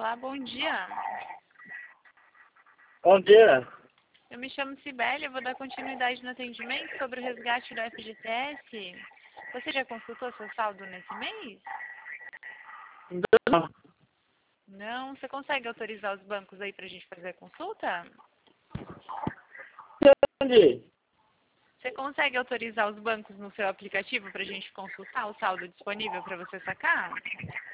Olá, bom dia. Bom dia. Eu me chamo Cibele, eu vou dar continuidade no atendimento sobre o resgate do FGTS. Você já consultou seu saldo nesse mês? Não. Não? Você consegue autorizar os bancos aí pra gente fazer a consulta? Entendi. Você consegue autorizar os bancos no seu aplicativo pra gente consultar o saldo disponível para você sacar?